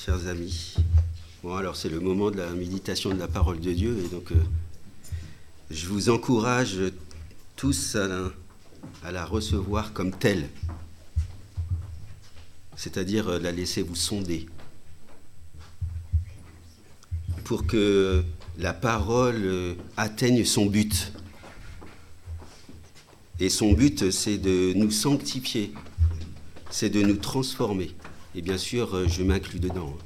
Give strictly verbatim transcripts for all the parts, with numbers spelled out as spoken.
chers amis. Bon, alors c'est le moment de la méditation de la parole de Dieu, et donc euh, je vous encourage tous à la, à la recevoir comme telle, c'est-à-dire euh, la laisser vous sonder, pour que la parole euh, atteigne son but. Et son but, c'est de nous sanctifier, c'est de nous transformer. Et bien sûr, je m'inclus dedans.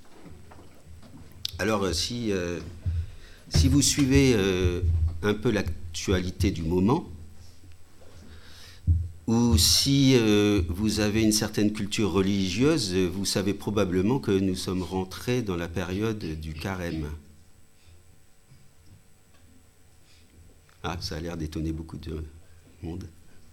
Alors, si, euh, si vous suivez euh, un peu l'actualité du moment, ou si euh, vous avez une certaine culture religieuse, vous savez probablement que nous sommes rentrés dans la période du carême. Ah, ça a l'air d'étonner beaucoup de monde.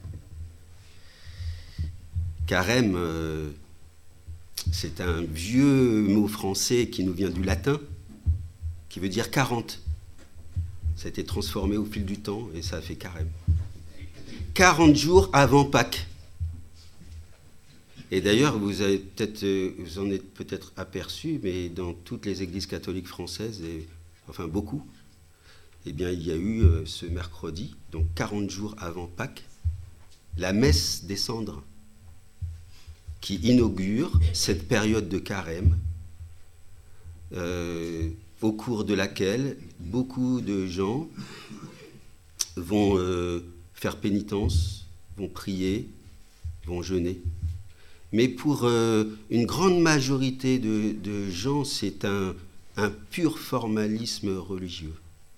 Carême, euh, c'est un vieux mot français qui nous vient du latin, qui veut dire quarante. Ça a été transformé au fil du temps et ça a fait carême. quarante jours avant Pâques. Et d'ailleurs, vous avez peut-être, vous en êtes peut-être aperçu, mais dans toutes les églises catholiques françaises, et, enfin beaucoup, eh bien, il y a eu euh, ce mercredi, donc quarante jours avant Pâques, la messe des cendres, qui inaugure cette période de carême, euh, au cours de laquelle beaucoup de gens vont euh, faire pénitence, vont prier, vont jeûner. Mais pour euh, une grande majorité de, de gens, c'est un, un pur formalisme religieux.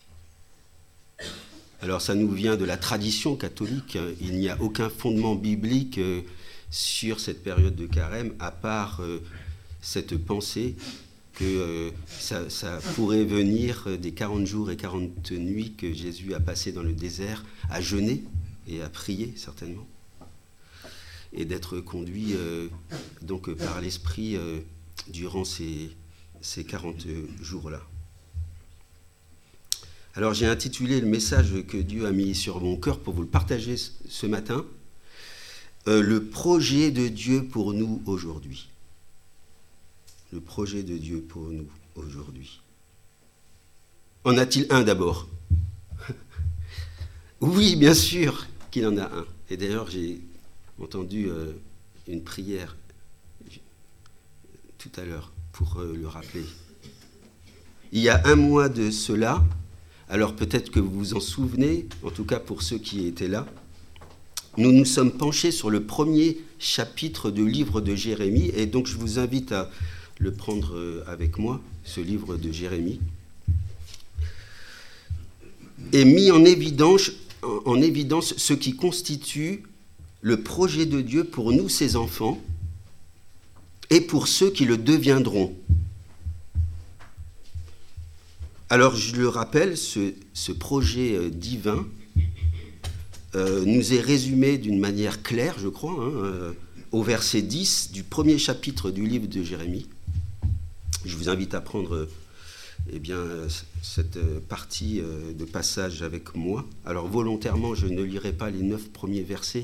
Alors ça nous vient de la tradition catholique, il n'y a aucun fondement biblique euh, sur cette période de carême, à part euh, cette pensée que euh, ça, ça pourrait venir des quarante jours et quarante nuits que Jésus a passé dans le désert à jeûner et à prier certainement, et d'être conduit euh, donc par l'Esprit euh, durant ces, ces quarante jours-là. Alors j'ai intitulé le message que Dieu a mis sur mon cœur pour vous le partager ce matin, euh, le projet de Dieu pour nous aujourd'hui. Le projet de Dieu pour nous aujourd'hui. En a-t-il un d'abord? Oui, bien sûr qu'il en a un. Et d'ailleurs, j'ai entendu euh, une prière tout à l'heure pour euh, le rappeler. Il y a un mois de cela, alors peut-être que vous vous en souvenez, en tout cas pour ceux qui étaient là, nous nous sommes penchés sur le premier chapitre du livre de Jérémie, et donc je vous invite à le prendre avec moi, ce livre de Jérémie, et mis en évidence, en évidence ce qui constitue le projet de Dieu pour nous, ses enfants, et pour ceux qui le deviendront. Alors, je le rappelle, ce, ce projet euh, divin euh, nous est résumé d'une manière claire, je crois, hein, euh, au verset dix du premier chapitre du livre de Jérémie. Je vous invite à prendre euh, eh bien, euh, cette euh, partie euh, de passage avec moi. Alors, volontairement, je ne lirai pas les neuf premiers versets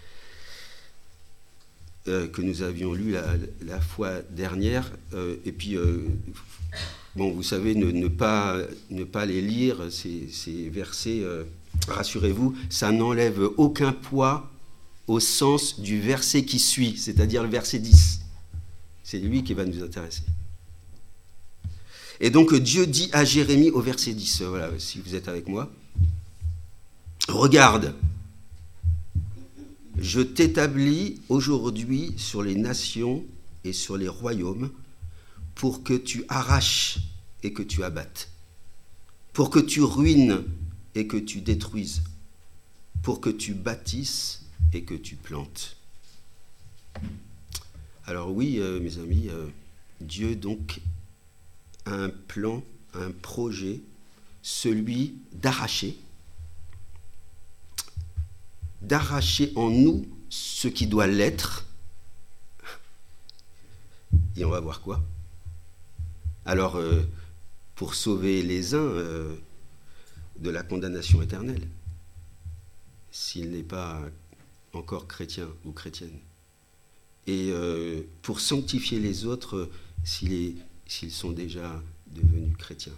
euh, que nous avions lus la, la fois dernière. Euh, et puis... Euh, Bon, vous savez, ne, ne, pas, ne pas les lire, ces, ces versets, euh, rassurez-vous, ça n'enlève aucun poids au sens du verset qui suit, c'est-à-dire le verset dix. C'est lui qui va nous intéresser. Et donc, Dieu dit à Jérémie au verset dix, voilà, si vous êtes avec moi, « Regarde, je t'établis aujourd'hui sur les nations et sur les royaumes, pour que tu arraches et que tu abattes, pour que tu ruines et que tu détruises, pour que tu bâtisses et que tu plantes. » Alors oui, euh, mes amis, euh, Dieu donc a un plan, un projet, celui d'arracher, d'arracher en nous ce qui doit l'être, et on va voir quoi. Alors, euh, pour sauver les uns euh, de la condamnation éternelle, s'il n'est pas encore chrétien ou chrétienne, et euh, pour sanctifier les autres, s'il est, s'ils sont déjà devenus chrétiens.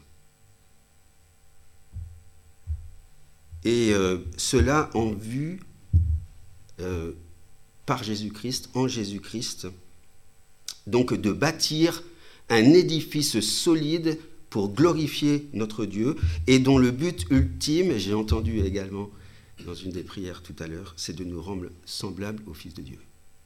Et euh, cela en vue euh, par Jésus-Christ, en Jésus-Christ, donc de bâtir un édifice solide pour glorifier notre Dieu, et dont le but ultime, j'ai entendu également dans une des prières tout à l'heure, c'est de nous rendre semblables au Fils de Dieu.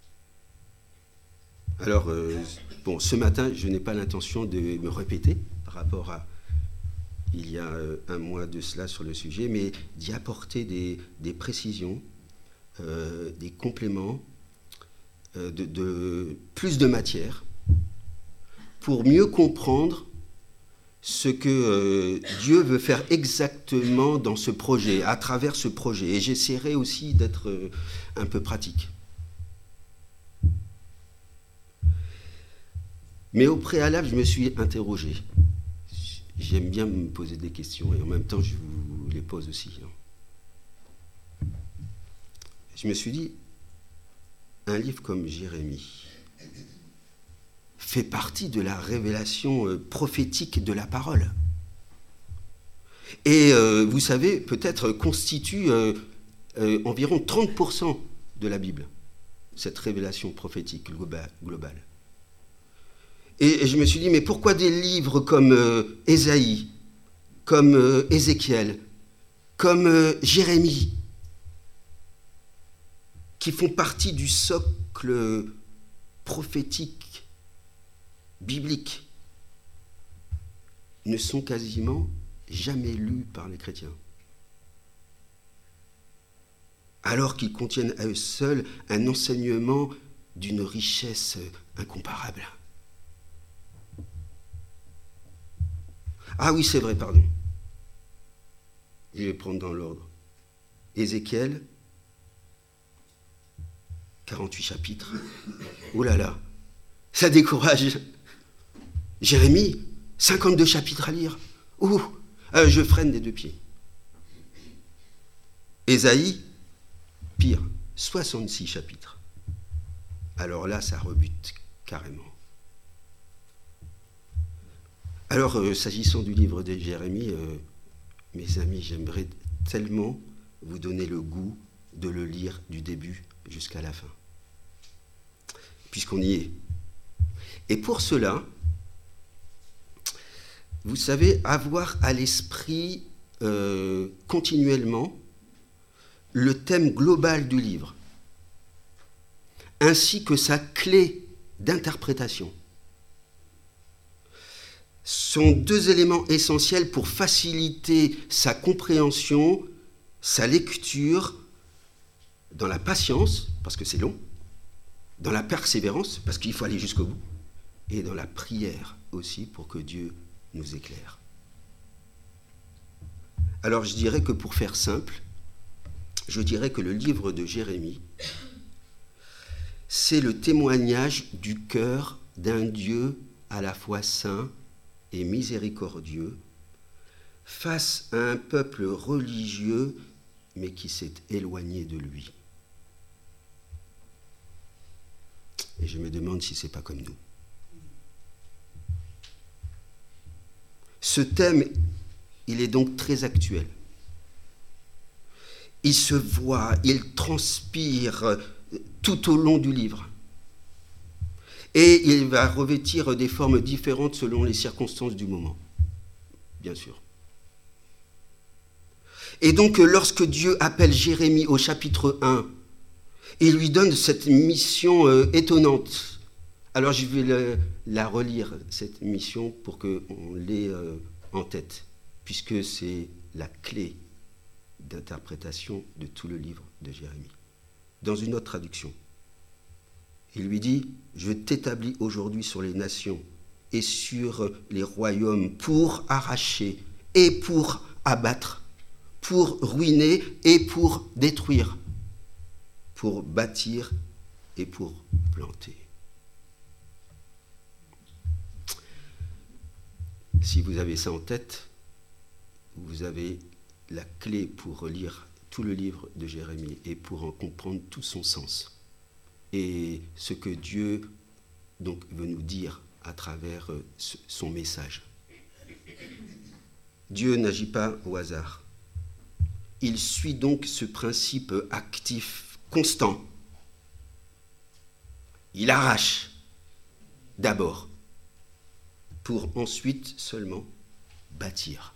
Alors, euh, bon, ce matin, je n'ai pas l'intention de me répéter par rapport à il y a euh, un mois de cela sur le sujet, mais d'y apporter des, des précisions, euh, des compléments, euh, de, de plus de matière, pour mieux comprendre ce que euh, Dieu veut faire exactement dans ce projet, à travers ce projet. Et j'essaierai aussi d'être euh, un peu pratique. Mais au préalable, je me suis interrogé. J'aime bien me poser des questions et en même temps, je vous les pose aussi. Je me suis dit, un livre comme Jérémie fait partie de la révélation prophétique de la parole. Et euh, vous savez, peut-être constitue euh, euh, environ trente pour cent de la Bible, cette révélation prophétique globale. Et, et je me suis dit, mais pourquoi des livres comme euh, Ésaïe, comme euh, Ézéchiel, comme euh, Jérémie, qui font partie du socle prophétique bibliques ne sont quasiment jamais lus par les chrétiens, alors qu'ils contiennent à eux seuls un enseignement d'une richesse incomparable. Ah oui, c'est vrai, pardon. Je vais prendre dans l'ordre. Ézéchiel, quarante-huit chapitres. Oh là là, ça décourage. Jérémie, cinquante-deux chapitres à lire. Ouh, euh, je freine des deux pieds. Ésaïe, pire, soixante-six chapitres. Alors là, ça rebute carrément. Alors, euh, s'agissant du livre de Jérémie, euh, mes amis, j'aimerais tellement vous donner le goût de le lire du début jusqu'à la fin, puisqu'on y est. Et pour cela, vous savez, avoir à l'esprit euh, continuellement le thème global du livre, ainsi que sa clé d'interprétation, sont deux éléments essentiels pour faciliter sa compréhension, sa lecture, dans la patience, parce que c'est long, dans la persévérance, parce qu'il faut aller jusqu'au bout, et dans la prière aussi, pour que Dieu nous éclaire. Alors je dirais que pour faire simple, je dirais que le livre de Jérémie, c'est le témoignage du cœur d'un Dieu à la fois saint et miséricordieux, face à un peuple religieux, mais qui s'est éloigné de lui. Et je me demande si ce n'est pas comme nous. Ce thème, il est donc très actuel. Il se voit, il transpire tout au long du livre. Et il va revêtir des formes différentes selon les circonstances du moment, bien sûr. Et donc, lorsque Dieu appelle Jérémie au chapitre un, il lui donne cette mission euh, étonnante. Alors, je vais le, la relire, cette mission, pour qu'on l'ait euh, en tête, puisque c'est la clé d'interprétation de tout le livre de Jérémie. Dans une autre traduction, il lui dit « Je t'établis aujourd'hui sur les nations et sur les royaumes pour arracher et pour abattre, pour ruiner et pour détruire, pour bâtir et pour planter. » Si vous avez ça en tête, vous avez la clé pour relire tout le livre de Jérémie et pour en comprendre tout son sens. Et ce que Dieu donc veut nous dire à travers son message. Dieu n'agit pas au hasard. Il suit donc ce principe actif, constant. Il arrache d'abord, pour ensuite seulement bâtir.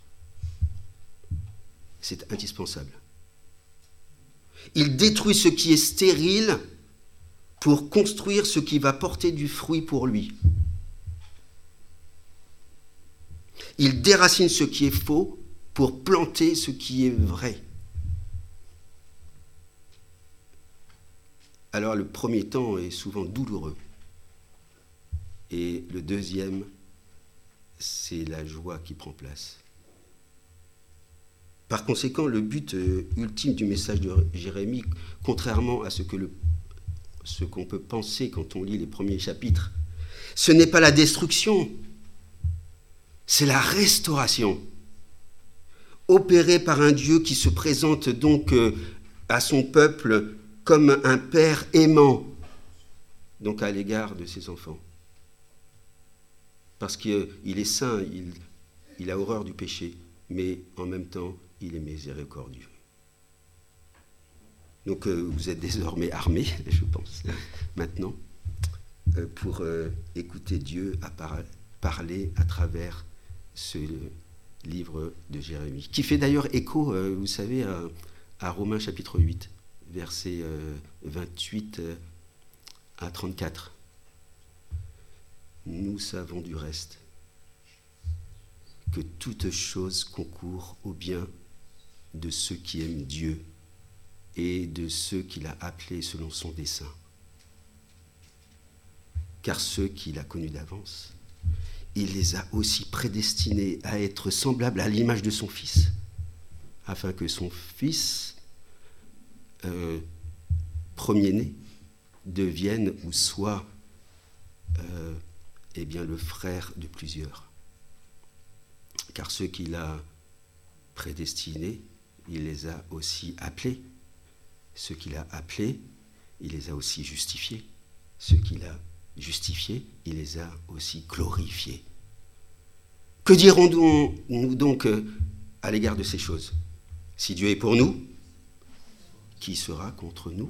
C'est indispensable. Il détruit ce qui est stérile pour construire ce qui va porter du fruit pour lui. Il déracine ce qui est faux pour planter ce qui est vrai. Alors le premier temps est souvent douloureux. Et le deuxième, c'est la joie qui prend place. Par conséquent, le but ultime du message de Jérémie, contrairement à ce, que le, ce qu'on peut penser quand on lit les premiers chapitres, ce n'est pas la destruction, c'est la restauration, opérée par un Dieu qui se présente donc à son peuple comme un père aimant, donc à l'égard de ses enfants. Parce qu'il est saint, il, il a horreur du péché, mais en même temps, il est miséricordieux. Donc euh, vous êtes désormais armés, je pense, maintenant, euh, pour euh, écouter Dieu à par- parler à travers ce livre de Jérémie, qui fait d'ailleurs écho, euh, vous savez, à, à Romains chapitre huit, versets euh, vingt-huit à trente-quatre. Nous savons du reste que toute chose concourt au bien de ceux qui aiment Dieu et de ceux qu'il a appelés selon son dessein. Car ceux qu'il a connus d'avance, il les a aussi prédestinés à être semblables à l'image de son Fils, afin que son Fils, euh, premier-né, devienne ou soit euh, eh bien, le frère de plusieurs. Car ceux qu'il a prédestinés, il les a aussi appelés. Ceux qu'il a appelés, il les a aussi justifiés. Ceux qu'il a justifiés, il les a aussi glorifiés. Que dirons-nous donc à l'égard de ces choses ? Si Dieu est pour nous, qui sera contre nous ?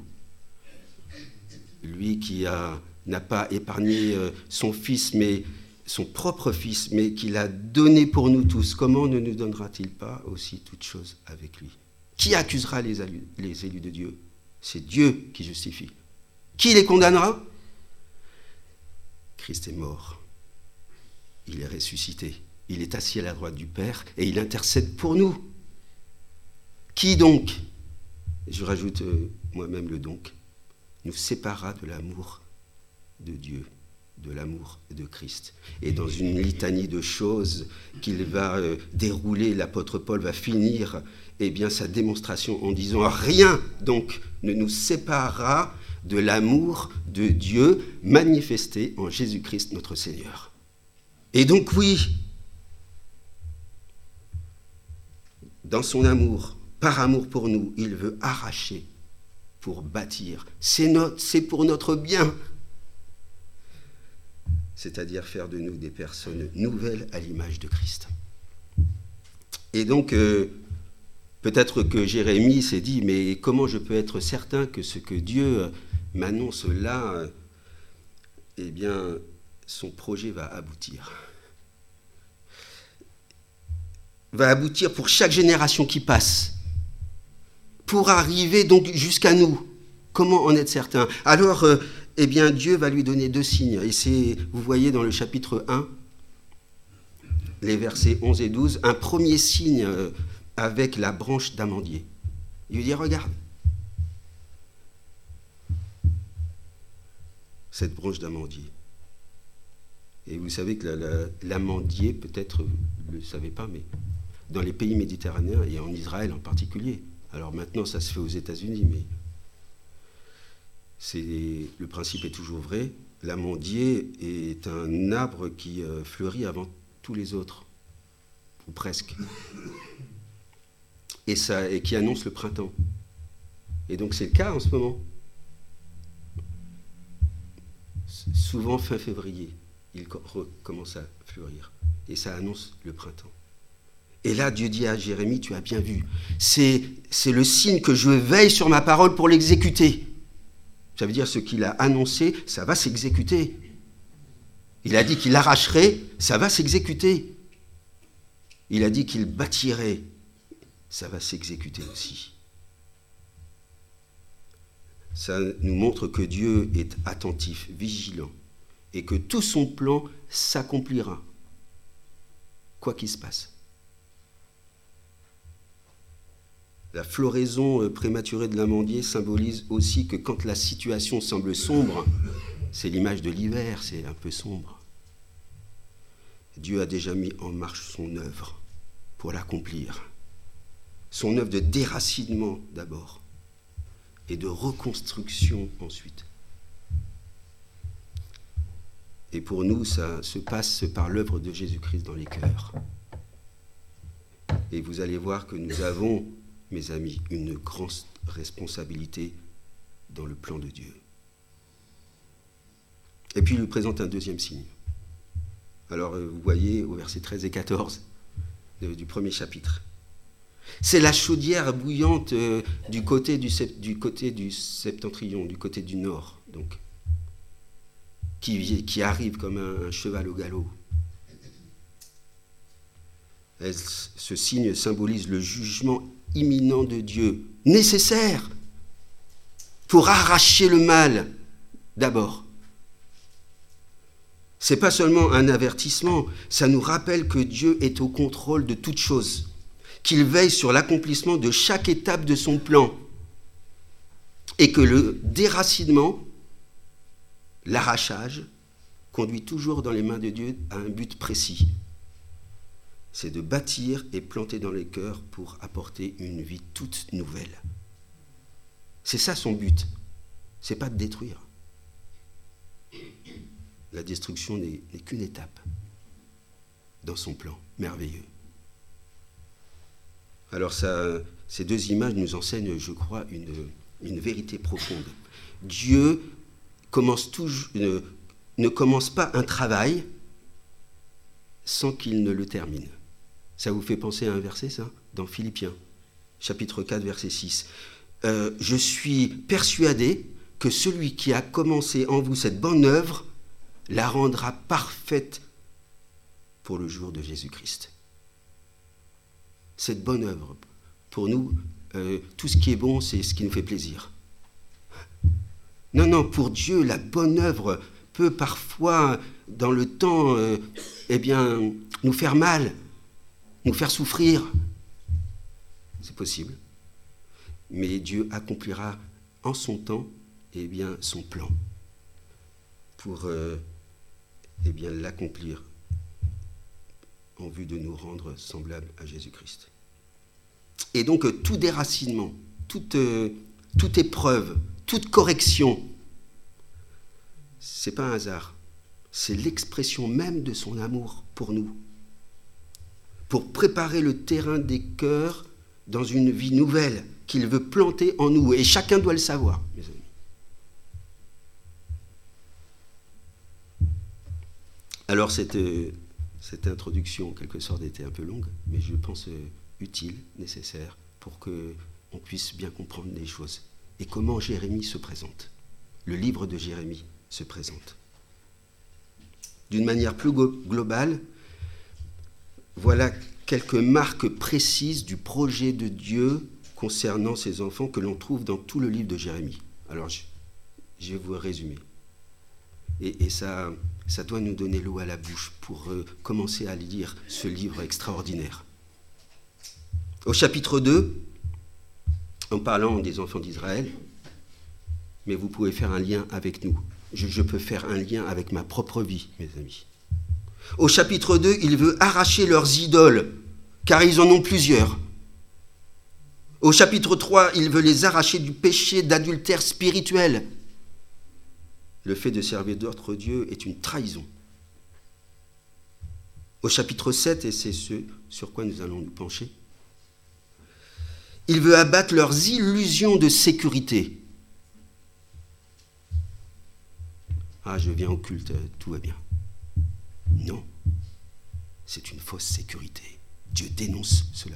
Lui qui a, n'a pas épargné son fils, mais son propre fils, mais qu'il a donné pour nous tous, comment ne nous donnera-t-il pas aussi toutes choses avec lui ? Qui accusera les élus, les élus de Dieu ? C'est Dieu qui justifie. Qui les condamnera ? Christ est mort. Il est ressuscité. Il est assis à la droite du Père et il intercède pour nous. Qui donc ? Je rajoute euh, moi-même le donc. Nous séparera de l'amour de Dieu, de l'amour de Christ. Et dans une litanie de choses qu'il va euh, dérouler, l'apôtre Paul va finir eh bien, sa démonstration en disant « Rien donc ne nous séparera de l'amour de Dieu manifesté en Jésus-Christ notre Seigneur. » Et donc oui, dans son amour, par amour pour nous, il veut arracher pour bâtir. C'est, notre, c'est pour notre bien. C'est-à-dire faire de nous des personnes nouvelles à l'image de Christ. Et donc, euh, peut-être que Jérémie s'est dit, mais comment je peux être certain que ce que Dieu m'annonce là, eh bien, son projet va aboutir. Va aboutir pour chaque génération qui passe. Pour arriver donc jusqu'à nous. Comment en être certain ? Alors, euh, eh bien, Dieu va lui donner deux signes. Et c'est, vous voyez dans le chapitre un, les versets onze et douze, un premier signe euh, avec la branche d'amandier. Il lui dit, regarde, cette branche d'amandier. Et vous savez que la, la, l'amandier, peut-être, vous ne le savez pas, mais dans les pays méditerranéens, et en Israël en particulier, alors maintenant ça se fait aux États-Unis, mais c'est, le principe est toujours vrai, l'amandier est un arbre qui euh, fleurit avant tous les autres, ou presque, et, ça, et qui annonce le printemps. Et donc c'est le cas en ce moment. Souvent fin février, il recommence à fleurir. Et ça annonce le printemps. Et là, Dieu dit à Jérémie, tu as bien vu, c'est, c'est le signe que je veille sur ma parole pour l'exécuter. Ça veut dire ce qu'il a annoncé, ça va s'exécuter. Il a dit qu'il arracherait, ça va s'exécuter. Il a dit qu'il bâtirait, ça va s'exécuter aussi. Ça nous montre que Dieu est attentif, vigilant, et que tout son plan s'accomplira, quoi qu'il se passe. La floraison prématurée de l'amandier symbolise aussi que quand la situation semble sombre, c'est l'image de l'hiver, c'est un peu sombre. Dieu a déjà mis en marche son œuvre pour l'accomplir. Son œuvre de déracinement d'abord et de reconstruction ensuite. Et pour nous, ça se passe par l'œuvre de Jésus-Christ dans les cœurs. Et vous allez voir que nous avons, mes amis, une grande responsabilité dans le plan de Dieu. Et puis il lui présente un deuxième signe. Alors vous voyez au verset treize et quatorze du premier chapitre. C'est la chaudière bouillante du côté du, du côté du septentrion, du côté du nord, donc, qui, qui arrive comme un, un cheval au galop. Elle, ce signe symbolise le jugement imminent de Dieu, nécessaire pour arracher le mal d'abord. Ce n'est pas seulement un avertissement, ça nous rappelle que Dieu est au contrôle de toutes choses, qu'il veille sur l'accomplissement de chaque étape de son plan, et que le déracinement, l'arrachage, conduit toujours dans les mains de Dieu à un but précis. C'est de bâtir et planter dans les cœurs pour apporter une vie toute nouvelle. C'est ça son but, c'est pas de détruire. La destruction n'est, n'est qu'une étape dans son plan merveilleux. Alors ça, ces deux images nous enseignent, je crois, une, une vérité profonde. Dieu commence toujours, ne, ne commence pas un travail sans qu'il ne le termine. Ça vous fait penser à un verset, ça ? Dans Philippiens, chapitre quatre, verset six. Euh, « Je suis persuadé que celui qui a commencé en vous cette bonne œuvre la rendra parfaite pour le jour de Jésus-Christ. » Cette bonne œuvre, pour nous, euh, tout ce qui est bon, c'est ce qui nous fait plaisir. Non, non, pour Dieu, la bonne œuvre peut parfois, dans le temps, euh, eh bien, nous faire mal, nous faire souffrir. C'est possible. Mais Dieu accomplira en son temps, eh bien, son plan pour euh, eh bien, l'accomplir en vue de nous rendre semblables à Jésus-Christ. Et donc, tout déracinement, toute, euh, toute épreuve, toute correction, c'est pas un hasard. C'est l'expression même de son amour pour nous. Pour préparer le terrain des cœurs dans une vie nouvelle qu'il veut planter en nous. Et chacun doit le savoir, mes amis. Alors, cette, cette introduction, en quelque sorte, était un peu longue, mais je pense utile, nécessaire, pour qu'on puisse bien comprendre les choses. Et comment Jérémie se présente. Le livre de Jérémie se présente. D'une manière plus globale, voilà quelques marques précises du projet de Dieu concernant ses enfants que l'on trouve dans tout le livre de Jérémie. Alors, je, je vais vous résumer. Et, et ça, ça doit nous donner l'eau à la bouche pour euh, commencer à lire ce livre extraordinaire. Au chapitre deux, en parlant des enfants d'Israël, mais vous pouvez faire un lien avec nous. Je, je peux faire un lien avec ma propre vie, mes amis. Au chapitre deux, il veut arracher leurs idoles, car ils en ont plusieurs. Au chapitre trois, il veut les arracher du péché d'adultère spirituel. Le fait de servir d'autres dieux est une trahison. Au chapitre sept, et c'est ce sur quoi nous allons nous pencher, il veut abattre leurs illusions de sécurité. Ah, je viens au culte, tout va bien. Non, c'est une fausse sécurité. Dieu dénonce cela.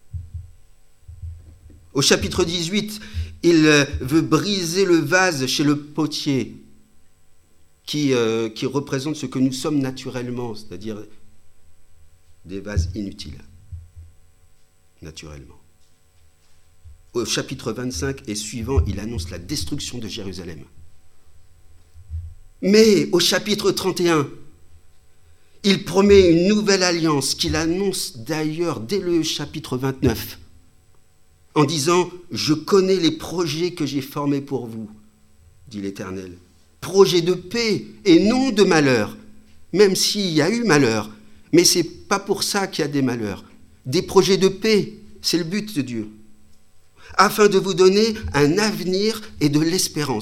Au chapitre dix-huit, il veut briser le vase chez le potier qui, euh, qui représente ce que nous sommes naturellement, c'est-à-dire des vases inutiles, naturellement. Au chapitre vingt-cinq et suivant, il annonce la destruction de Jérusalem. Mais au chapitre trente et un, il promet une nouvelle alliance qu'il annonce d'ailleurs dès le chapitre vingt-neuf, en disant « Je connais les projets que j'ai formés pour vous, dit l'Éternel. Projets de paix et non de malheur, même s'il y a eu malheur. Mais ce n'est pas pour ça qu'il y a des malheurs. Des projets de paix, c'est le but de Dieu. Afin de vous donner un avenir et de l'espérance. »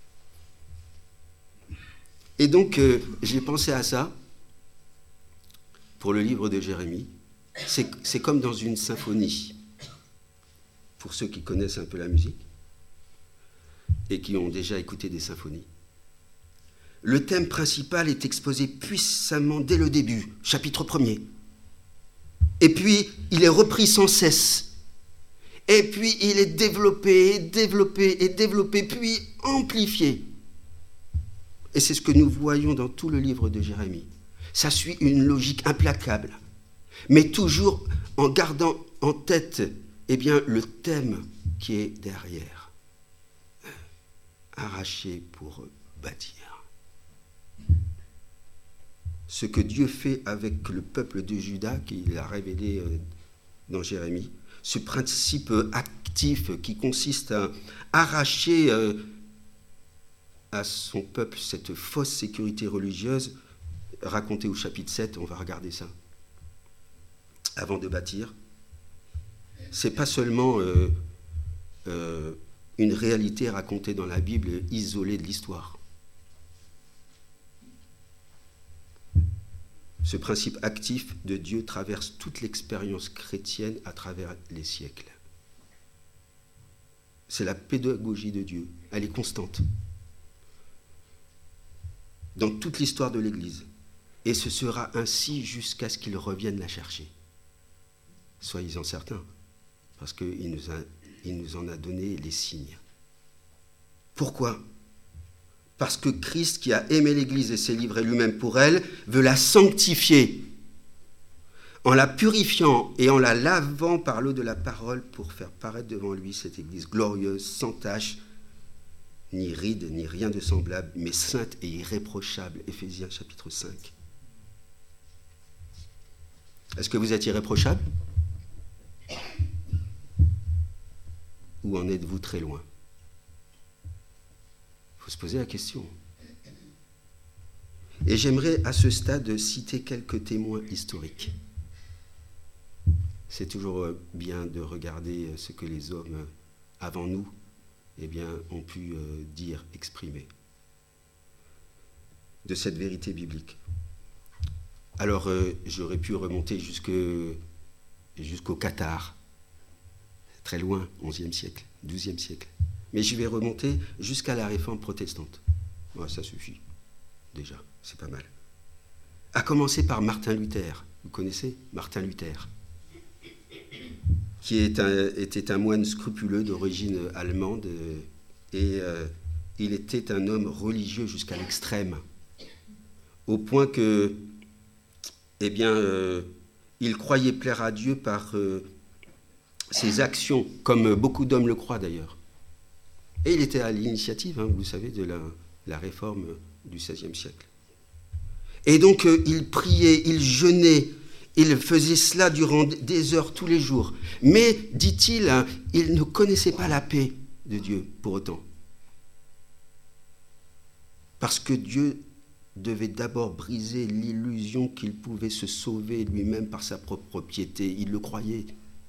Et donc, euh, j'ai pensé à ça pour le livre de Jérémie. C'est, c'est comme dans une symphonie. Pour ceux qui connaissent un peu la musique et qui ont déjà écouté des symphonies. Le thème principal est exposé puissamment dès le début, chapitre premier. Et puis, il est repris sans cesse. Et puis, il est développé, développé et développé, puis amplifié. Et c'est ce que nous voyons dans tout le livre de Jérémie. Ça suit une logique implacable, mais toujours en gardant en tête eh bien, le thème qui est derrière. Arracher pour bâtir. Ce que Dieu fait avec le peuple de Juda, qu'il a révélé dans Jérémie, ce principe actif qui consiste à arracher à son peuple cette fausse sécurité religieuse, racontée au chapitre sept, on va regarder ça, avant de bâtir. C'est pas seulement euh, euh, une réalité racontée dans la Bible, isolée de l'histoire. Ce principe actif de Dieu traverse toute l'expérience chrétienne à travers les siècles. C'est la pédagogie de Dieu, elle est constante. Dans toute l'histoire de l'Église. Et ce sera ainsi jusqu'à ce qu'il revienne la chercher. Soyez-en certains. Parce qu'il nous, a, il nous en a donné les signes. Pourquoi ? Parce que Christ, qui a aimé l'Église et s'est livré lui-même pour elle, veut la sanctifier, en la purifiant et en la lavant par l'eau de la parole pour faire paraître devant lui cette Église glorieuse, sans tache, ni ride, ni rien de semblable, mais sainte et irréprochable. Éphésiens chapitre cinq. Est-ce que vous êtes irréprochable ? Ou en êtes-vous très loin ? Il faut se poser la question. Et j'aimerais à ce stade citer quelques témoins historiques. C'est toujours bien de regarder ce que les hommes avant nous eh bien, ont pu dire, exprimer de cette vérité biblique. Alors, euh, j'aurais pu remonter jusque, jusqu'au Qatar, très loin, onzième siècle, douzième siècle. Mais je vais remonter jusqu'à la réforme protestante. Ouais, ça suffit, déjà, c'est pas mal. À commencer par Martin Luther. Vous connaissez Martin Luther, qui est un, était un moine scrupuleux d'origine allemande, et euh, il était un homme religieux jusqu'à l'extrême, au point que, eh bien, euh, il croyait plaire à Dieu par euh, ses actions, comme beaucoup d'hommes le croient d'ailleurs. Et il était à l'initiative, hein, vous le savez, de la, la réforme du seizième siècle. Et donc, euh, il priait, il jeûnait, il faisait cela durant des heures tous les jours. Mais, dit-il, hein, il ne connaissait pas la paix de Dieu pour autant. Parce que Dieu devait d'abord briser l'illusion qu'il pouvait se sauver lui-même par sa propre piété. Il le croyait.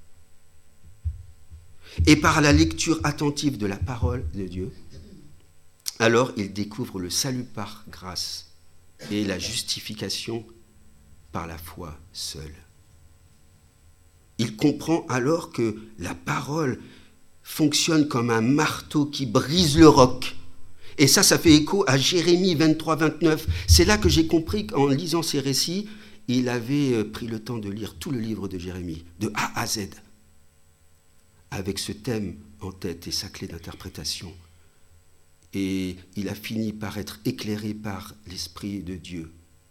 Et par la lecture attentive de la parole de Dieu, alors il découvre le salut par grâce et la justification par la foi seule. Il comprend alors que la parole fonctionne comme un marteau qui brise le roc Et ça, ça fait écho à Jérémie vingt-trois vingt-neuf. C'est là que j'ai compris qu'en lisant ces récits, il avait pris le temps de lire tout le livre de Jérémie, de A à Z, avec ce thème en tête et sa clé d'interprétation. Et il a fini par être éclairé par l'Esprit de Dieu.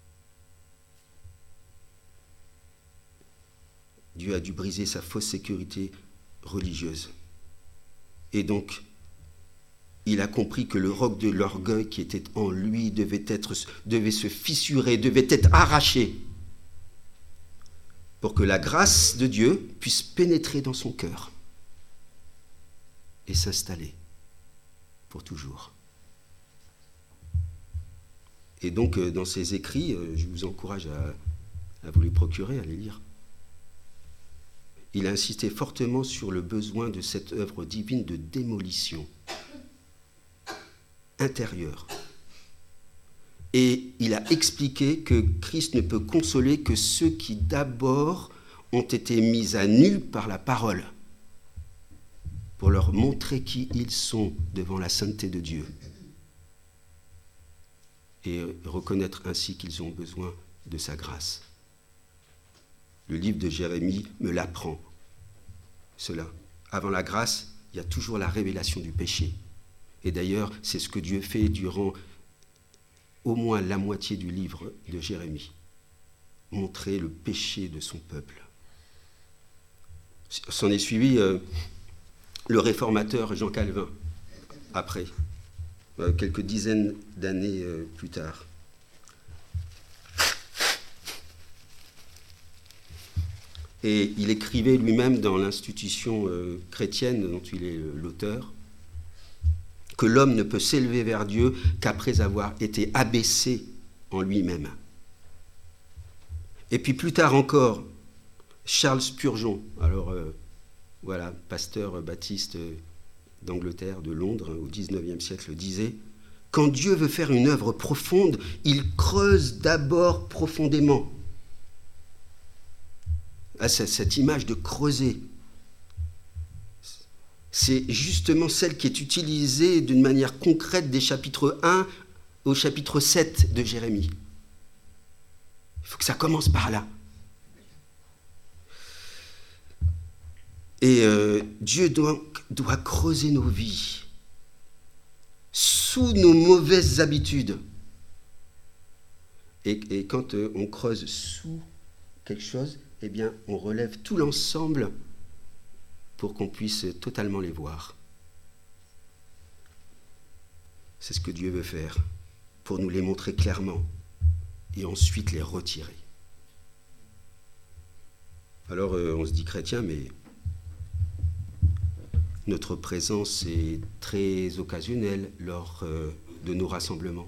Dieu a dû briser sa fausse sécurité religieuse. Et donc, il a compris que le roc de l'orgueil qui était en lui devait, être, devait se fissurer, devait être arraché pour que la grâce de Dieu puisse pénétrer dans son cœur et s'installer pour toujours. Et donc, dans ces écrits, je vous encourage à, à vous les procurer, à les lire. Il a insisté fortement sur le besoin de cette œuvre divine de démolition intérieure. Et il a expliqué que Christ ne peut consoler que ceux qui d'abord ont été mis à nu par la parole, pour leur montrer qui ils sont devant la sainteté de Dieu, et reconnaître ainsi qu'ils ont besoin de sa grâce. Le livre de Jérémie me l'apprend, cela. Avant la grâce, il y a toujours la révélation du péché. Et d'ailleurs, c'est ce que Dieu fait durant au moins la moitié du livre de Jérémie. Montrer le péché de son peuple. S'en est suivi euh, le réformateur Jean Calvin, après, euh, quelques dizaines d'années euh, plus tard. Et il écrivait lui-même dans l'institution euh, chrétienne dont il est euh, l'auteur, que l'homme ne peut s'élever vers Dieu qu'après avoir été abaissé en lui-même. Et puis plus tard encore, Charles Spurgeon, alors euh, voilà, pasteur baptiste d'Angleterre, de Londres, au dix-neuvième siècle, disait « Quand Dieu veut faire une œuvre profonde, il creuse d'abord profondément. » Ah, cette image de creuser, c'est justement celle qui est utilisée d'une manière concrète des chapitres un au chapitre sept de Jérémie. Il faut que ça commence par là. Et euh, Dieu doit, doit creuser nos vies sous nos mauvaises habitudes. Et, et quand euh, on creuse sous quelque chose, eh bien, on relève tout l'ensemble pour qu'on puisse totalement les voir. C'est ce que Dieu veut faire, pour nous les montrer clairement et ensuite les retirer. Alors, euh, on se dit chrétien, mais notre présence est très occasionnelle lors euh, de nos rassemblements.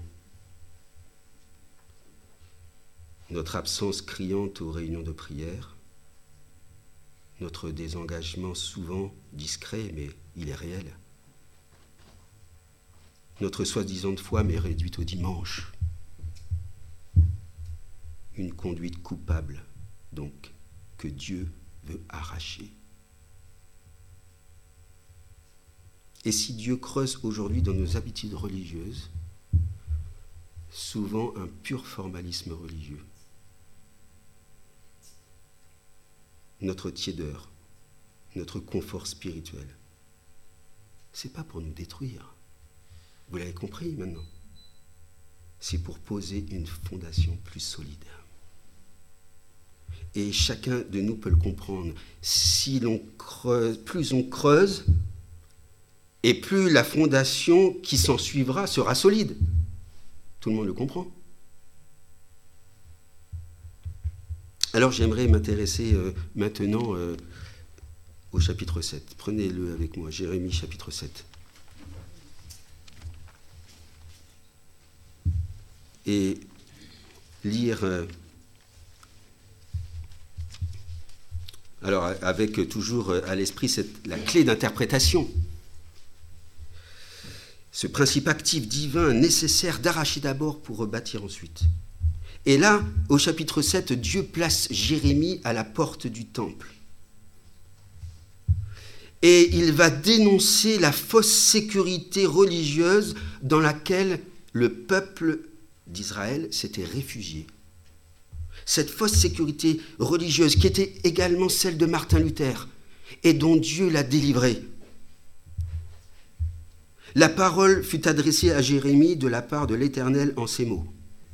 Notre absence criante aux réunions de prière, notre désengagement souvent discret, mais il est réel. Notre soi-disant foi, mais réduite au dimanche. Une conduite coupable, donc, que Dieu veut arracher. Et si Dieu creuse aujourd'hui dans nos habitudes religieuses, souvent un pur formalisme religieux, notre tiédeur, notre confort spirituel, c'est pas pour nous détruire. Vous l'avez compris maintenant. C'est pour poser une fondation plus solide. Et chacun de nous peut le comprendre. Si l'on creuse, plus on creuse, et plus la fondation qui s'en suivra sera solide. Tout le monde le comprend. Alors j'aimerais m'intéresser euh, maintenant euh, au chapitre sept. Prenez-le avec moi, Jérémie chapitre sept. Et lire, euh, alors avec toujours à l'esprit cette, la clé d'interprétation, ce principe actif divin nécessaire d'arracher d'abord pour rebâtir ensuite. Et là, au chapitre sept, Dieu place Jérémie à la porte du temple. et il va dénoncer la fausse sécurité religieuse dans laquelle le peuple d'Israël s'était réfugié. Cette fausse sécurité religieuse qui était également celle de Martin Luther et dont Dieu l'a délivré. La parole fut adressée à Jérémie de la part de l'Éternel en ces mots.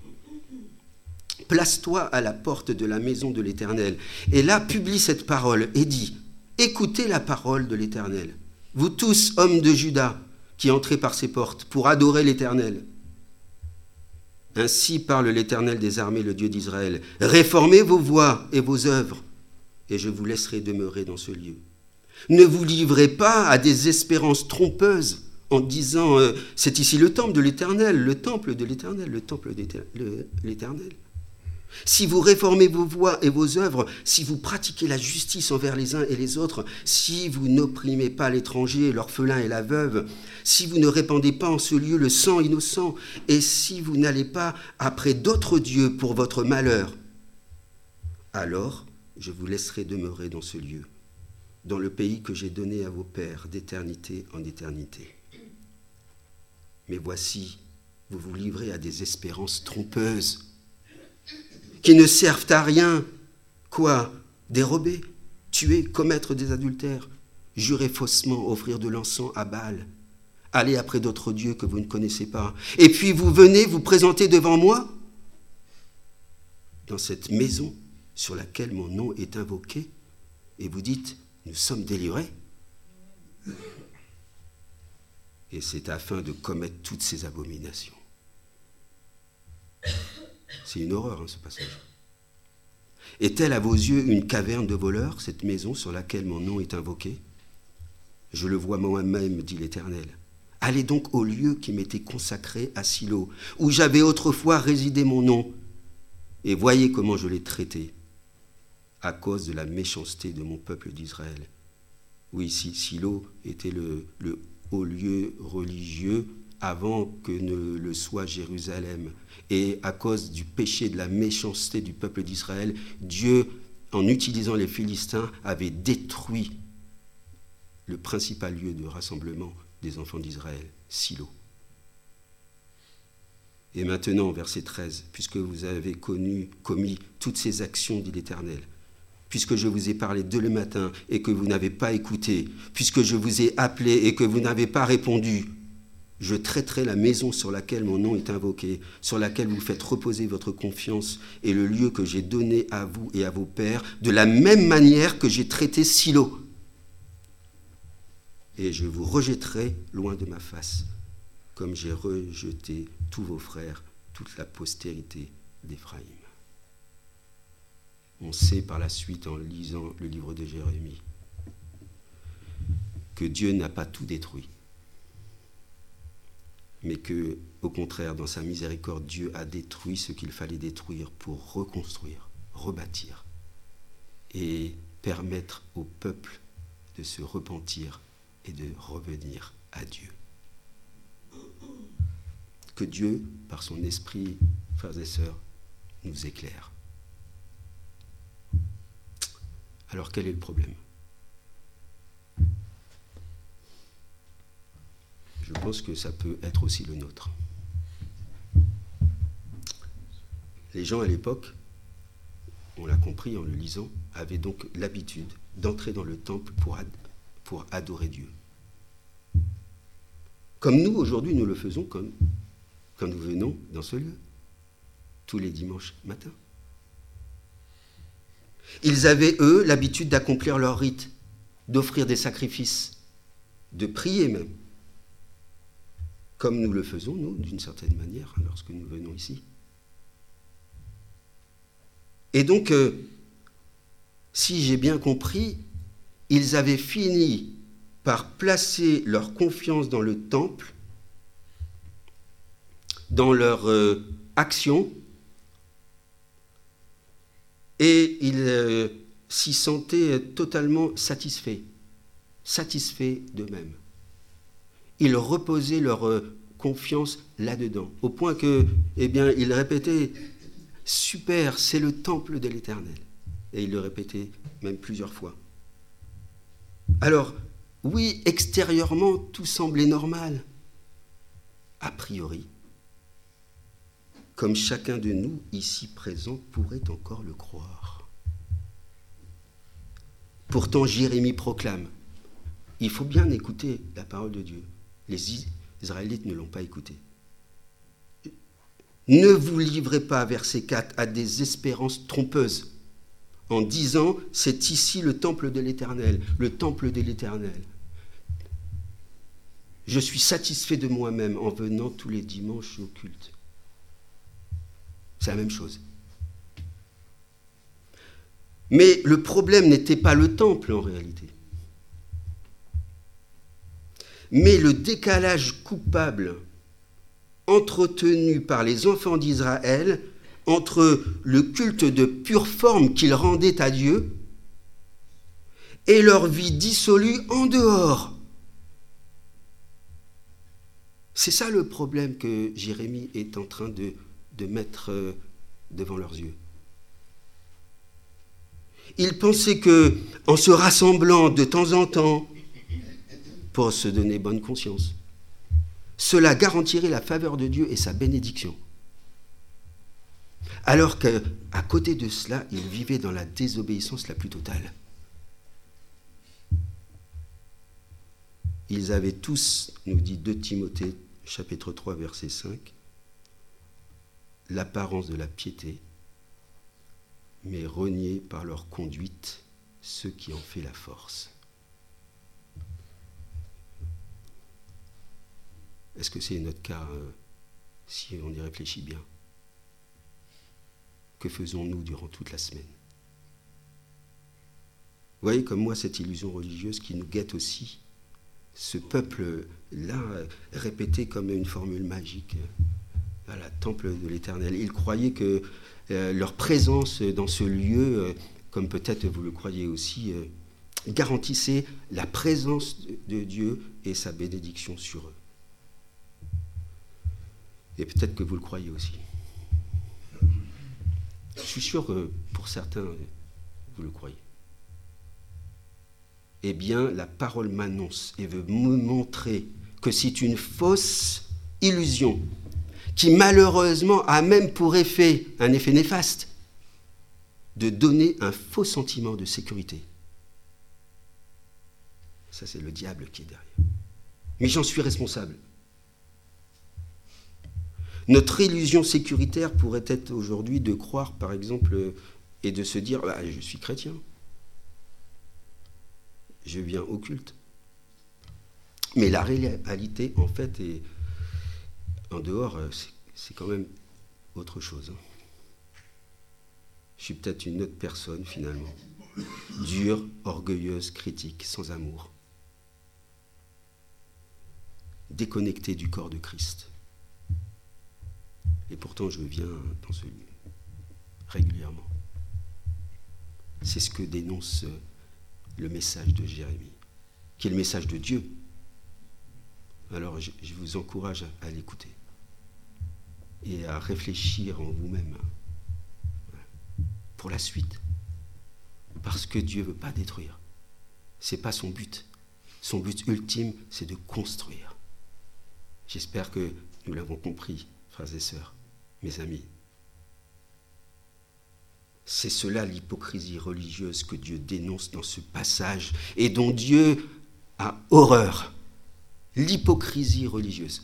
« Place-toi à la porte de la maison de l'Éternel. » Et là, publie cette parole et dit « Écoutez la parole de l'Éternel, vous tous, hommes de Juda, qui entrez par ces portes, pour adorer l'Éternel. Ainsi parle l'Éternel des armées, le Dieu d'Israël. Réformez vos voies et vos œuvres, et je vous laisserai demeurer dans ce lieu. Ne vous livrez pas à des espérances trompeuses, en disant euh, « c'est ici le temple de l'Éternel, le temple de l'Éternel, le temple de l'Éternel ». Si vous réformez vos voies et vos œuvres, si vous pratiquez la justice envers les uns et les autres, si vous n'opprimez pas l'étranger, l'orphelin et la veuve, si vous ne répandez pas en ce lieu le sang innocent, et si vous n'allez pas après d'autres dieux pour votre malheur, alors je vous laisserai demeurer dans ce lieu, dans le pays que j'ai donné à vos pères d'éternité en éternité. Mais voici, vous vous livrez à des espérances trompeuses qui ne servent à rien. Quoi ? Dérober, tuer, commettre des adultères, jurer faussement, offrir de l'encens à Baal, aller après d'autres dieux que vous ne connaissez pas. Et puis vous venez vous présenter devant moi, dans cette maison sur laquelle mon nom est invoqué, et vous dites, nous sommes délivrés. Et c'est afin de commettre toutes ces abominations. C'est une horreur, hein, ce passage. Est-elle à vos yeux une caverne de voleurs, cette maison sur laquelle mon nom est invoqué ? Je le vois moi-même, dit l'Éternel. Allez donc au lieu qui m'était consacré à Silo, où j'avais autrefois résidé mon nom, et voyez comment je l'ai traité, à cause de la méchanceté de mon peuple d'Israël. Oui, si Silo était le, le haut lieu religieux avant que ne le soit Jérusalem. Et à cause du péché, de la méchanceté du peuple d'Israël, Dieu, en utilisant les Philistins, avait détruit le principal lieu de rassemblement des enfants d'Israël, Silo. Et maintenant, verset treize, puisque vous avez connu, commis toutes ces actions, dit l'Éternel, puisque je vous ai parlé dès le matin et que vous n'avez pas écouté, puisque je vous ai appelé et que vous n'avez pas répondu, je traiterai la maison sur laquelle mon nom est invoqué, sur laquelle vous faites reposer votre confiance et le lieu que j'ai donné à vous et à vos pères, de la même manière que j'ai traité Silo. Et je vous rejetterai loin de ma face, comme j'ai rejeté tous vos frères, toute la postérité d'Éphraïm. On sait par la suite, en lisant le livre de Jérémie, que Dieu n'a pas tout détruit, mais que, au contraire, dans sa miséricorde, Dieu a détruit ce qu'il fallait détruire pour reconstruire, rebâtir et permettre au peuple de se repentir et de revenir à Dieu. Que Dieu, par son esprit, frères et sœurs, nous éclaire. Alors quel est le problème ? Je pense que ça peut être aussi le nôtre. Les gens à l'époque, on l'a compris en le lisant, avaient donc l'habitude d'entrer dans le temple pour, ad- pour adorer Dieu. Comme nous, aujourd'hui, nous le faisons comme, quand nous venons dans ce lieu, tous les dimanches matins. Ils avaient, eux, l'habitude d'accomplir leurs rites, d'offrir des sacrifices, de prier même, comme nous le faisons, nous, d'une certaine manière, lorsque nous venons ici. Et donc, euh, si j'ai bien compris, ils avaient fini par placer leur confiance dans le temple, dans leur euh, action, et ils euh, s'y sentaient totalement satisfaits, satisfaits d'eux-mêmes. Ils reposaient leur euh, confiance là-dedans, au point que, eh bien, ils répétaient « Super, c'est le temple de l'Éternel ». Et ils le répétaient même plusieurs fois. Alors, Oui, extérieurement, tout semblait normal. A priori, comme chacun de nous ici présent pourrait encore le croire. Pourtant, Jérémie proclame, il faut bien écouter la parole de Dieu. Les Israélites ne l'ont pas écoutée. Ne vous livrez pas, verset quatre, à des espérances trompeuses, en disant, c'est ici le temple de l'Éternel, le temple de l'Éternel. Je suis satisfait de moi-même en venant tous les dimanches au culte. C'est la même chose. Mais le problème n'était pas le temple en réalité, mais le décalage coupable entretenu par les enfants d'Israël entre le culte de pure forme qu'ils rendaient à Dieu et leur vie dissolue en dehors. C'est ça le problème que Jérémie est en train de, de mettre devant leurs yeux. Ils pensaient que, en se rassemblant de temps en temps pour se donner bonne conscience, cela garantirait la faveur de Dieu et sa bénédiction. Alors qu'à côté de cela, ils vivaient dans la désobéissance la plus totale. Ils avaient tous, nous dit deux Timothée, chapitre trois, verset cinq, l'apparence de la piété, mais reniés par leur conduite ceux qui en fait la force. Est-ce que c'est notre cas, euh, si on y réfléchit bien? Que faisons-nous durant toute la semaine? Vous voyez comme moi cette illusion religieuse qui nous guette aussi. Ce peuple-là, répété comme une formule magique, voilà, temple de l'Éternel. Ils croyaient que euh, leur présence dans ce lieu, euh, comme peut-être vous le croyez aussi, euh, garantissait la présence de, de Dieu et sa bénédiction sur eux. Et peut-être que vous le croyez aussi. Je suis sûr que pour certains, vous le croyez. Eh bien, la parole m'annonce et veut me montrer que c'est une fausse illusion qui malheureusement a même pour effet, un effet néfaste, de donner un faux sentiment de sécurité. Ça, c'est le diable qui est derrière. Mais j'en suis responsable. Notre illusion sécuritaire pourrait être aujourd'hui de croire, par exemple, et de se dire bah, « je suis chrétien, je viens au culte ». Mais la réalité, en fait, est en dehors, c'est, c'est quand même autre chose. Je suis peut-être une autre personne, finalement, dure, orgueilleuse, critique, sans amour, déconnectée du corps de Christ. Et pourtant, je viens dans ce lieu régulièrement. C'est ce que dénonce le message de Jérémie, qui est le message de Dieu. Alors, je, je vous encourage à, à l'écouter et à réfléchir en vous-même pour la suite. Parce que Dieu ne veut pas détruire. Ce n'est pas son but. Son but ultime, c'est de construire. J'espère que nous l'avons compris, frères et sœurs. Mes amis, c'est cela l'hypocrisie religieuse que Dieu dénonce dans ce passage et dont Dieu a horreur. L'hypocrisie religieuse.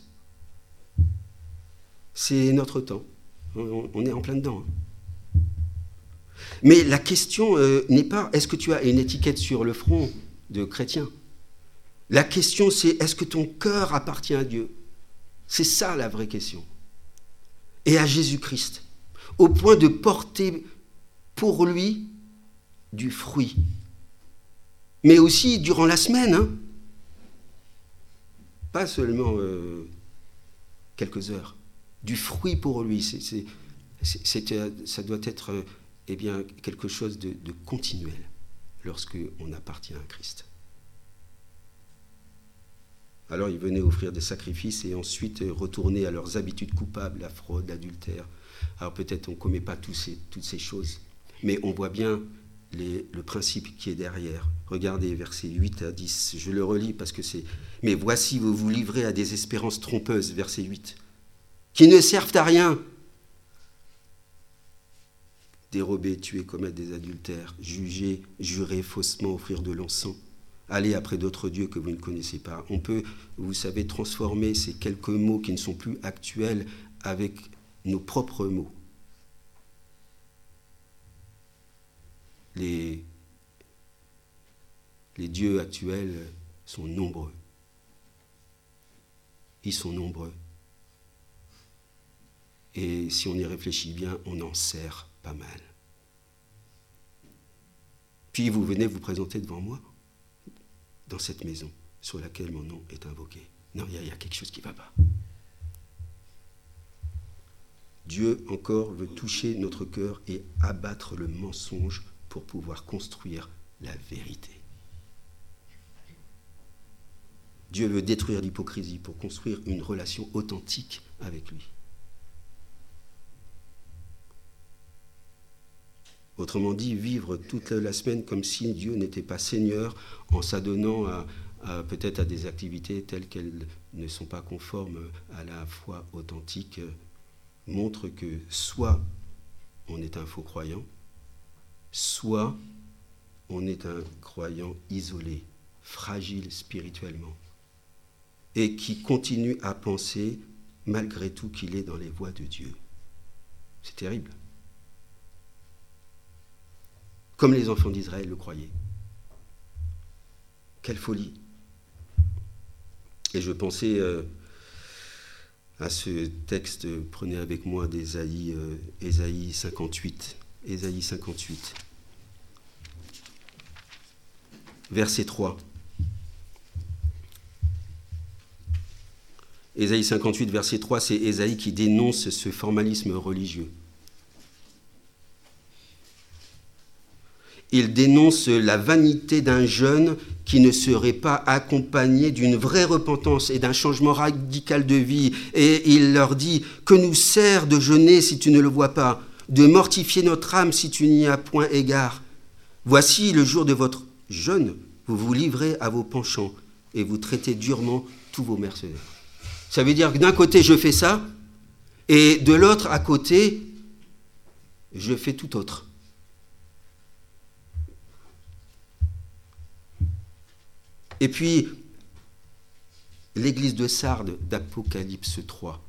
C'est notre temps. On, on est en plein dedans. Hein. Mais la question euh, n'est pas est-ce que tu as une étiquette sur le front de chrétien. La question c'est est-ce que ton cœur appartient à Dieu? C'est ça la vraie question. Et à Jésus-Christ, au point de porter pour lui du fruit. Mais aussi durant la semaine, hein. Pas seulement euh, quelques heures. Du fruit pour lui, c'est, c'est, c'est, c'est, ça doit être euh, eh bien, quelque chose de, de continuel lorsque on appartient à Christ. Alors ils venaient offrir des sacrifices et ensuite retourner à leurs habitudes coupables, la fraude, l'adultère. Alors peut-être on ne commet pas tous ces, toutes ces choses, mais on voit bien les, le principe qui est derrière. Regardez, versets huit à dix. Je le relis parce que c'est... Mais voici, vous vous livrez à des espérances trompeuses, verset huit, qui ne servent à rien. Dérober, tuer, commettre des adultères, juger, jurer faussement, offrir de l'encens, aller après d'autres dieux que vous ne connaissez pas. On peut, vous savez, transformer ces quelques mots qui ne sont plus actuels avec nos propres mots. Les, les dieux actuels sont nombreux. Ils sont nombreux. Et si on y réfléchit bien, on en sert pas mal. Puis vous venez vous présenter devant moi, dans cette maison sur laquelle mon nom est invoqué. Non, il y, y a quelque chose qui ne va pas. Dieu encore veut toucher notre cœur et abattre le mensonge pour pouvoir construire la vérité. Dieu veut détruire l'hypocrisie pour construire une relation authentique avec lui. Autrement dit, vivre toute la semaine comme si Dieu n'était pas Seigneur en s'adonnant à, à, peut-être à des activités telles qu'elles ne sont pas conformes à la foi authentique, montre que soit on est un faux croyant, soit on est un croyant isolé, fragile spirituellement, et qui continue à penser malgré tout qu'il est dans les voies de Dieu. C'est terrible. Comme les enfants d'Israël le croyaient. Quelle folie. Et je pensais euh, à ce texte, prenez avec moi d'Ésaïe, euh, Ésaïe cinquante-huit. Ésaïe cinquante-huit. Verset trois. Ésaïe cinquante-huit, verset trois, c'est Ésaïe qui dénonce ce formalisme religieux. Il dénonce la vanité d'un jeûne qui ne serait pas accompagné d'une vraie repentance et d'un changement radical de vie. Et il leur dit « Que nous sert de jeûner si tu ne le vois pas, de mortifier notre âme si tu n'y as point égard. Voici le jour de votre jeûne, vous vous livrez à vos penchants et vous traitez durement tous vos mercenaires. » Ça veut dire que d'un côté, je fais ça, et de l'autre, à côté, je fais tout autre. Et puis, l'église de Sardes d'Apocalypse trois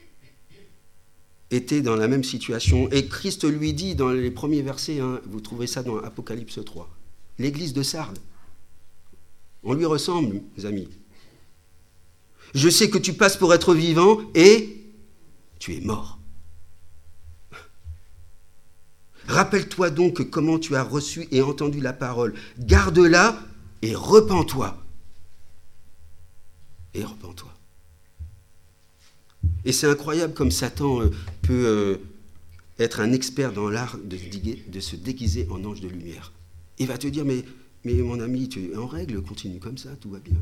était dans la même situation. Et Christ lui dit dans les premiers versets, hein, vous trouvez ça dans Apocalypse trois, l'église de Sardes, on lui ressemble, mes amis. Je sais que tu passes pour être vivant et tu es mort. Rappelle-toi donc comment tu as reçu et entendu la parole. Garde-la et repens-toi. Et repens-toi. Et c'est incroyable comme Satan euh, peut euh, être un expert dans l'art de, de se déguiser en ange de lumière. Il va te dire, mais, mais mon ami, tu es en règle, continue comme ça, tout va bien.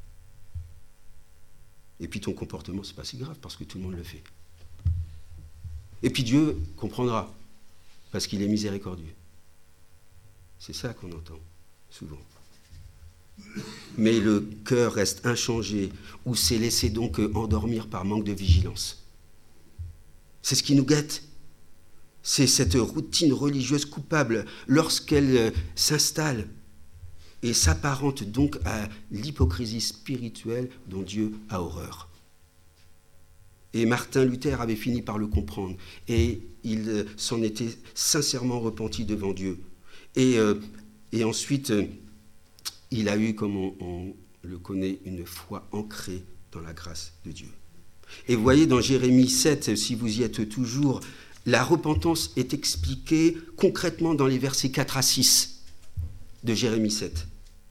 Et puis ton comportement, c'est pas si grave, parce que tout le monde le fait. Et puis Dieu comprendra, parce qu'il est miséricordieux. C'est ça qu'on entend, souvent. Mais le cœur reste inchangé, ou s'est laissé donc endormir par manque de vigilance. C'est ce qui nous guette. C'est cette routine religieuse coupable lorsqu'elle s'installe et s'apparente donc à l'hypocrisie spirituelle dont Dieu a horreur. Et Martin Luther avait fini par le comprendre, et il s'en était sincèrement repenti devant Dieu. Et, euh, et ensuite, il a eu, comme on, on le connaît, une foi ancrée dans la grâce de Dieu. Et vous voyez, dans Jérémie sept, si vous y êtes toujours, la repentance est expliquée concrètement dans les versets quatre à six de Jérémie sept.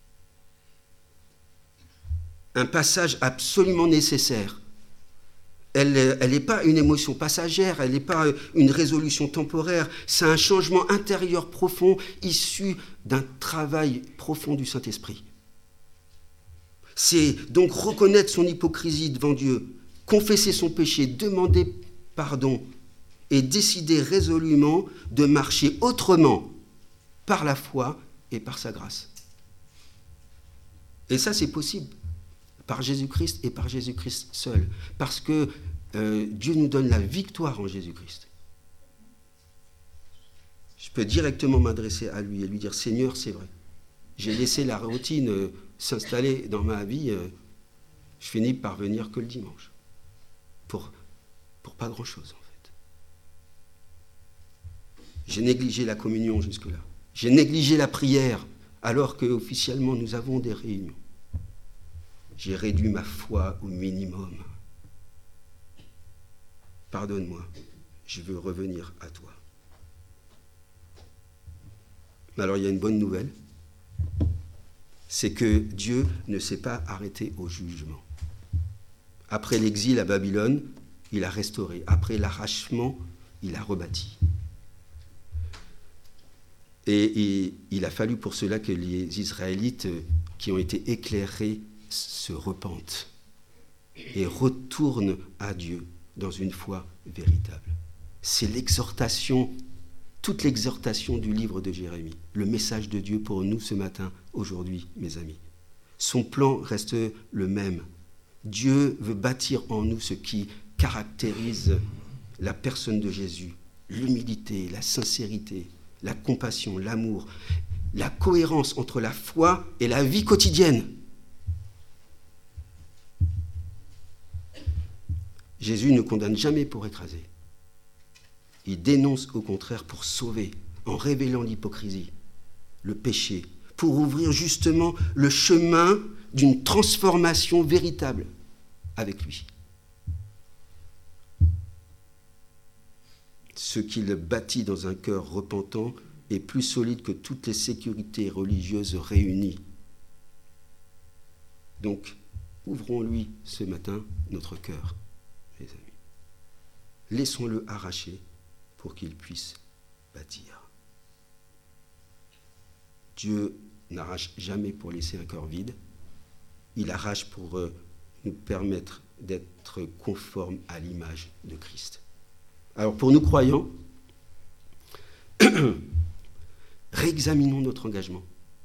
Un passage absolument nécessaire. Elle n'est pas une émotion passagère, elle n'est pas une résolution temporaire, c'est un changement intérieur profond issu d'un travail profond du Saint-Esprit. C'est donc reconnaître son hypocrisie devant Dieu, confesser son péché, demander pardon et décider résolument de marcher autrement par la foi et par sa grâce. Et ça, c'est possible par Jésus-Christ et par Jésus-Christ seul. Parce que euh, Dieu nous donne la victoire en Jésus-Christ. Je peux directement m'adresser à lui et lui dire « Seigneur, c'est vrai. J'ai laissé la routine euh, s'installer dans ma vie. Euh, je finis par venir que le dimanche. Pour, pour pas grand-chose, en fait. J'ai négligé la communion jusque-là. J'ai négligé la prière, alors qu'officiellement, nous avons des réunions. J'ai réduit ma foi au minimum. Pardonne-moi, je veux revenir à toi. » Alors, il y a une bonne nouvelle, c'est que Dieu ne s'est pas arrêté au jugement. Après l'exil à Babylone, il a restauré. Après l'arrachement, il a rebâti. Et, et il a fallu pour cela que les Israélites qui ont été éclairés se repentent et retournent à Dieu dans une foi véritable. C'est l'exhortation, toute l'exhortation du livre de Jérémie, le message de Dieu pour nous ce matin, aujourd'hui, mes amis. Son plan reste le même. Dieu veut bâtir en nous ce qui caractérise la personne de Jésus, l'humilité, la sincérité, la compassion, l'amour, la cohérence entre la foi et la vie quotidienne. Jésus ne condamne jamais pour écraser. Il dénonce au contraire pour sauver, en révélant l'hypocrisie, le péché, pour ouvrir justement le chemin d'une transformation véritable avec lui. Ce qu'il bâtit dans un cœur repentant est plus solide que toutes les sécurités religieuses réunies. Donc, ouvrons-lui ce matin notre cœur, mes amis. Laissons-le arracher pour qu'il puisse bâtir. Dieu n'arrache jamais pour laisser un cœur vide. Il arrache pour euh, nous permettre d'être conformes à l'image de Christ. Alors pour nous croyants, réexaminons notre engagement.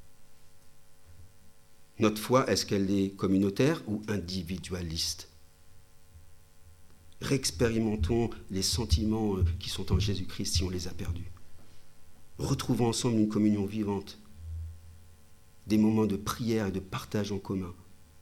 Notre foi, est-ce qu'elle est communautaire ou individualiste ? Réexpérimentons les sentiments qui sont en Jésus-Christ si on les a perdus. Retrouvons ensemble une communion vivante, des moments de prière et de partage en commun,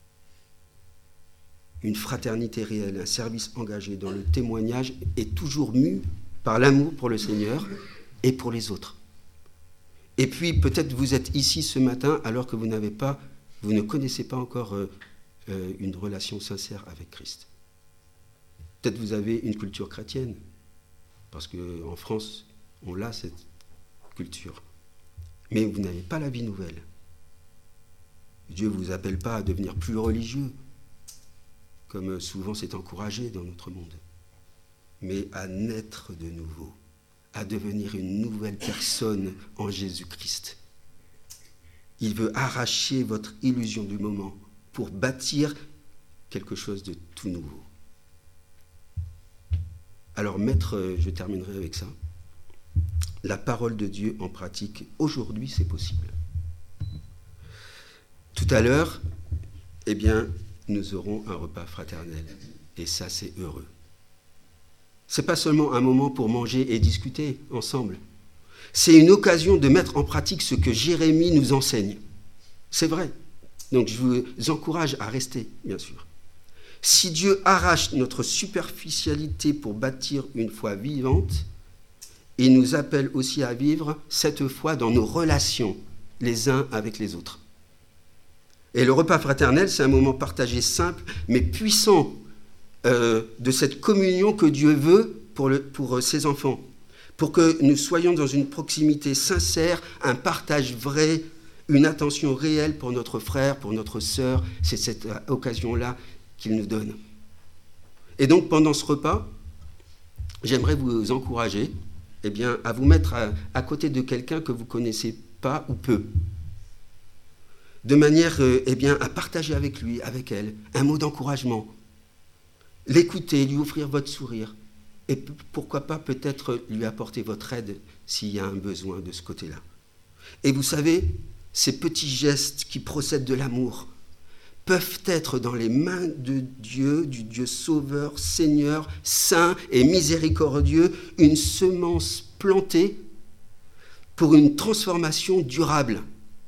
une fraternité réelle, un service engagé dans le témoignage est toujours mu par l'amour pour le Seigneur et pour les autres. Et puis peut-être vous êtes ici ce matin alors que vous n'avez pas, vous ne connaissez pas encore euh, euh, une relation sincère avec Christ. Peut-être vous avez une culture chrétienne, parce qu'en France, on a cette culture. Mais vous n'avez pas la vie nouvelle. Dieu ne vous appelle pas à devenir plus religieux, comme souvent c'est encouragé dans notre monde, mais à naître de nouveau, à devenir une nouvelle personne en Jésus-Christ. Il veut arracher votre illusion du moment pour bâtir quelque chose de tout nouveau. Alors mettre, je terminerai avec ça, la parole de Dieu en pratique, aujourd'hui c'est possible. Tout à l'heure, eh bien, nous aurons un repas fraternel. Et ça, c'est heureux. Ce n'est pas seulement un moment pour manger et discuter ensemble. C'est une occasion de mettre en pratique ce que Jérémie nous enseigne. C'est vrai. Donc, je vous encourage à rester, bien sûr. Si Dieu arrache notre superficialité pour bâtir une foi vivante, il nous appelle aussi à vivre cette foi dans nos relations, les uns avec les autres. Et le repas fraternel, c'est un moment partagé simple, mais puissant, euh, de cette communion que Dieu veut pour, le, pour ses enfants, pour que nous soyons dans une proximité sincère, un partage vrai, une attention réelle pour notre frère, pour notre sœur. C'est cette occasion-là qu'il nous donne. Et donc, pendant ce repas, j'aimerais vous encourager eh bien, à vous mettre à, à côté de quelqu'un que vous ne connaissez pas ou peu, de manière euh, eh bien, à partager avec lui, avec elle, un mot d'encouragement, l'écouter, lui offrir votre sourire, et p- pourquoi pas peut-être lui apporter votre aide s'il y a un besoin de ce côté-là. Et vous savez, ces petits gestes qui procèdent de l'amour peuvent être dans les mains de Dieu, du Dieu sauveur, Seigneur, saint et miséricordieux, une semence plantée pour une transformation durable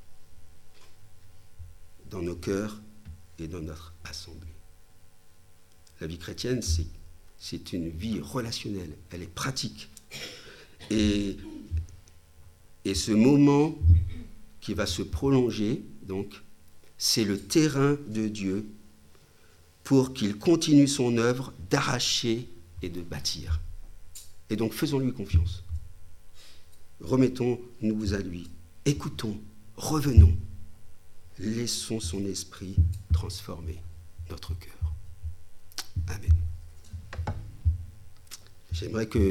dans nos cœurs et dans notre assemblée. La vie chrétienne, c'est, c'est une vie relationnelle, elle est pratique. Et, et ce moment qui va se prolonger, donc, c'est le terrain de Dieu pour qu'il continue son œuvre d'arracher et de bâtir. Et donc, faisons-lui confiance. Remettons-nous à lui. Écoutons, revenons. Laissons son esprit transformer notre cœur. Amen. J'aimerais que